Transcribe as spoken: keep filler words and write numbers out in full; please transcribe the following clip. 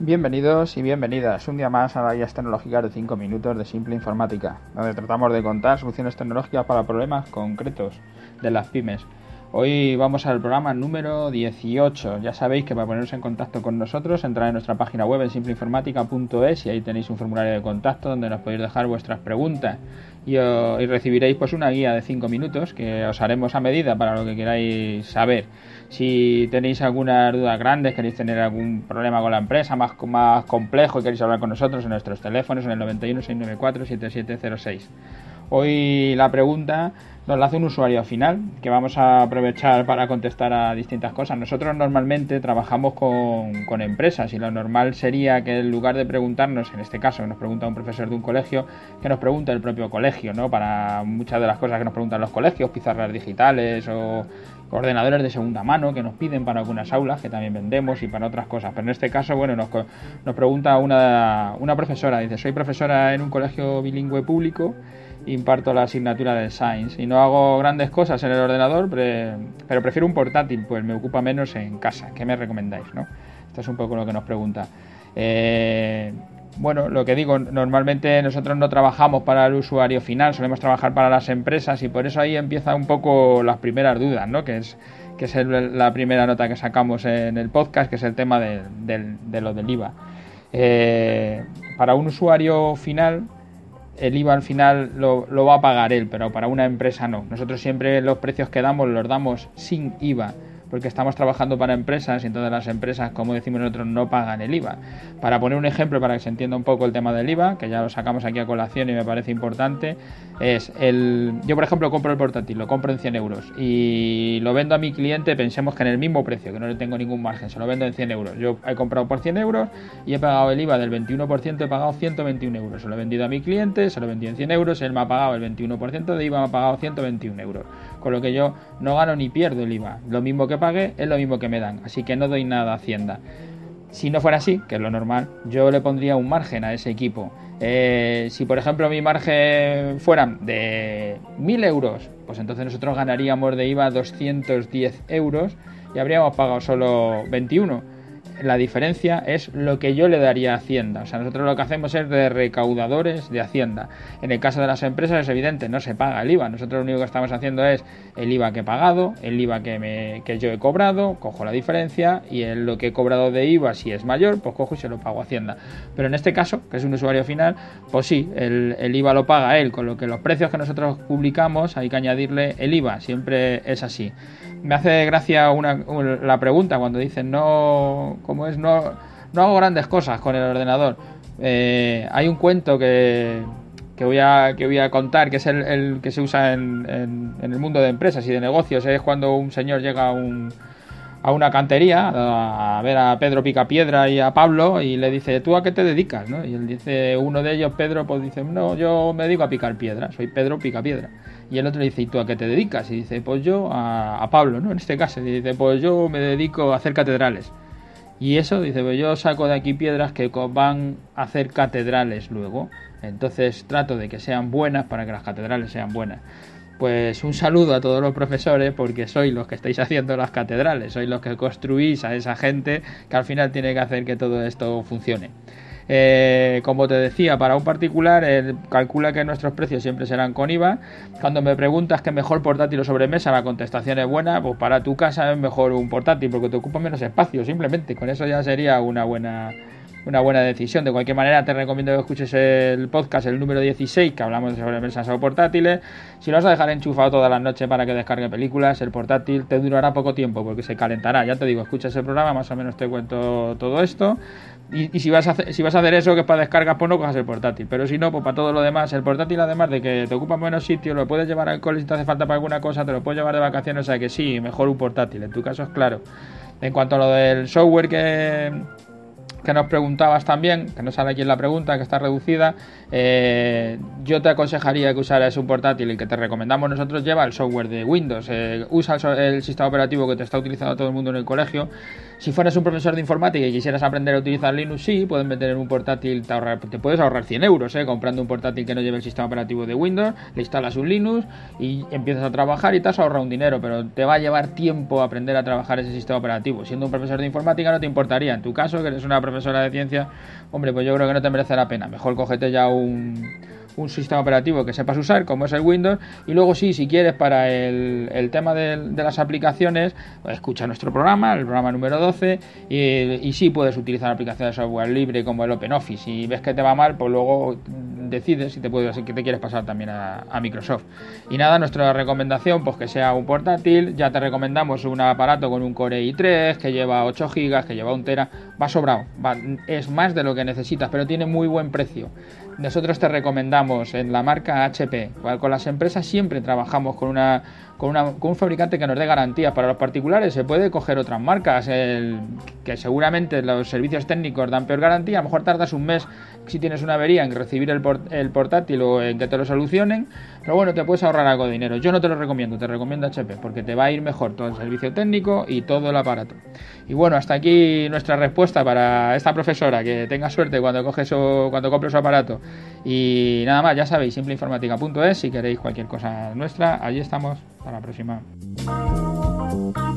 Bienvenidos y bienvenidas un día más a las guías tecnológicas de cinco minutos de Simple Informática, donde tratamos de contar soluciones tecnológicas para problemas concretos de las pymes. Hoy vamos al programa número dieciocho. Ya sabéis que para poneros en contacto con nosotros, entrad en nuestra página web en simple informática punto es y ahí tenéis un formulario de contacto donde nos podéis dejar vuestras preguntas y, o, y recibiréis pues una guía de cinco minutos que os haremos a medida para lo que queráis saber. Si tenéis algunas dudas grandes, queréis tener algún problema con la empresa más, más complejo y queréis hablar con nosotros en nuestros teléfonos en el noventa y uno, seiscientos noventa y cuatro, setenta y siete cero seis. Hoy la pregunta nos la hace un usuario final que vamos a aprovechar para contestar a distintas cosas. Nosotros normalmente trabajamos con, con empresas y lo normal sería que en lugar de preguntarnos, en este caso nos pregunta un profesor de un colegio, que nos pregunte el propio colegio, ¿no? Para muchas de las cosas que nos preguntan los colegios, pizarras digitales o ordenadores de segunda mano que nos piden para algunas aulas que también vendemos y para otras cosas. Pero en este caso, bueno, nos, nos pregunta una, una profesora, dice: soy profesora en un colegio bilingüe público, imparto la asignatura de Science y no hago grandes cosas en el ordenador, pero, pero prefiero un portátil, pues me ocupa menos en casa. ¿Qué me recomendáis, no? Esto es un poco lo que nos pregunta. Eh, bueno, lo que digo, normalmente nosotros no trabajamos para el usuario final, solemos trabajar para las empresas y por eso ahí empieza un poco las primeras dudas, ¿no? Que es que es el, la primera nota que sacamos en el podcast, que es el tema de, de, de lo del I V A. Eh, para un usuario final, el I V A al final lo, lo va a pagar él, pero para una empresa no. Nosotros siempre los precios que damos los damos sin I V A, porque estamos trabajando para empresas y entonces las empresas, como decimos nosotros, no pagan el I V A. Para poner un ejemplo, para que se entienda un poco el tema del I V A, que ya lo sacamos aquí a colación y me parece importante, es el... Yo, por ejemplo, compro el portátil, lo compro en cien euros y lo vendo a mi cliente, pensemos que en el mismo precio, que no le tengo ningún margen, se lo vendo en cien euros. Yo he comprado por cien euros y he pagado el I V A del veintiuno por ciento, he pagado ciento veintiuno euros. Se lo he vendido a mi cliente, se lo he vendido en cien euros, él me ha pagado el veintiuno por ciento de I V A, me ha pagado ciento veintiuno euros. Con lo que yo no gano ni pierdo el I V A. Lo mismo que pague es lo mismo que me dan, así que no doy nada a Hacienda. Si no fuera así, que es lo normal, yo le pondría un margen a ese equipo. Eh, si por ejemplo mi margen fuera de mil euros, pues entonces nosotros ganaríamos de I V A doscientos diez euros y habríamos pagado solo veintiuno. La diferencia es lo que yo le daría a Hacienda. O sea, nosotros lo que hacemos es de recaudadores de Hacienda. En el caso de las empresas es evidente, no se paga el I V A. Nosotros lo único que estamos haciendo es el I V A que he pagado, el I V A que, me, que yo he cobrado, cojo la diferencia y en lo que he cobrado de I V A, si es mayor, pues cojo y se lo pago a Hacienda. Pero en este caso, que es un usuario final, pues sí, el, el I V A lo paga él, con lo que los precios que nosotros publicamos hay que añadirle el I V A. Siempre es así. Me hace gracia una, una, la pregunta cuando dicen no, ¿cómo es? No, no hago grandes cosas con el ordenador. Eh, hay un cuento que, que, voy a, que voy a contar, que es el, el que se usa en, en, en el mundo de empresas y de negocios. Es cuando un señor llega a, un, a una cantería a, a ver a Pedro Picapiedra y a Pablo y le dice: ¿tú a qué te dedicas, no? Y él dice, uno de ellos, Pedro, pues dice: no, yo me dedico a picar piedra, soy Pedro Picapiedra. Y el otro le dice: ¿y tú a qué te dedicas? Y dice: pues yo a, a Pablo, ¿no? En este caso, y dice: pues yo me dedico a hacer catedrales. Y eso, dice, pues yo saco de aquí piedras que van a hacer catedrales luego. Entonces trato de que sean buenas para que las catedrales sean buenas. Pues un saludo a todos los profesores, porque sois los que estáis haciendo las catedrales, sois los que construís a esa gente que al final tiene que hacer que todo esto funcione. Eh, como te decía, para un particular, eh, calcula que nuestros precios siempre serán con I V A. Cuando me preguntas qué mejor portátil o sobremesa, la contestación es buena. Pues para tu casa es mejor un portátil porque te ocupa menos espacio, simplemente. Con eso ya sería una buena, una buena decisión. De cualquier manera, te recomiendo que escuches el podcast, el número dieciséis, que hablamos de sobremesas o portátiles. Si lo vas a dejar enchufado todas las noches para que descargue películas, el portátil te durará poco tiempo porque se calentará. Ya te digo, escuchas el programa, más o menos te cuento todo esto. Y, y si vas a hacer, si vas a hacer eso, que es para descargas, pues no cojas el portátil. Pero si no, pues para todo lo demás, el portátil, además de que te ocupa menos sitio, lo puedes llevar al cole si te hace falta para alguna cosa, te lo puedes llevar de vacaciones, o sea que sí, mejor un portátil. En tu caso es claro. En cuanto a lo del software que... que nos preguntabas también, que no sale aquí en la pregunta, que está reducida, eh, yo te aconsejaría que usaras un portátil. El que te recomendamos nosotros lleva el software de Windows, eh, usa el, el sistema operativo que te está utilizando todo el mundo en el colegio. Si fueras un profesor de informática y quisieras aprender a utilizar Linux, sí, puedes meter en un portátil, te, ahorrar, te puedes ahorrar cien euros, eh, comprando un portátil que no lleve el sistema operativo de Windows, le instalas un Linux y empiezas a trabajar y te has ahorrado un dinero, pero te va a llevar tiempo aprender a trabajar ese sistema operativo. Siendo un profesor de informática no te importaría. En tu caso, que eres una profesora profesora de ciencia, hombre, pues yo creo que no te merece la pena. Mejor cógete ya un, un sistema operativo que sepas usar, como es el Windows, y luego sí, si quieres para el, el tema de, de las aplicaciones, pues escucha nuestro programa, el programa número doce, y, y sí puedes utilizar aplicaciones de software libre como el OpenOffice. Si ves que te va mal, pues luego decides si te puedes, si te quieres pasar también a, a Microsoft. Y nada, nuestra recomendación, pues que sea un portátil. Ya te recomendamos un aparato con un Core i tres que lleva ocho gigas, que lleva un tera, va sobrado, va, es más de lo que necesitas, pero tiene muy buen precio. Nosotros te recomendamos en la marca H P. Con las empresas siempre trabajamos con una con, una, con un fabricante que nos dé garantías. Para los particulares se puede coger otras marcas, el, que seguramente los servicios técnicos dan peor garantía. A lo mejor tardas un mes si tienes una avería en recibir el, port, el portátil o en que te lo solucionen, pero bueno, te puedes ahorrar algo de dinero. Yo no te lo recomiendo, te recomiendo H P, porque te va a ir mejor todo el servicio técnico y todo el aparato. Y bueno, hasta aquí nuestra respuesta para esta profesora. Que tenga suerte cuando coge su, cuando compre su aparato. Y nada más, ya sabéis, simple informática punto es. Si queréis cualquier cosa nuestra, allí estamos. Hasta la próxima.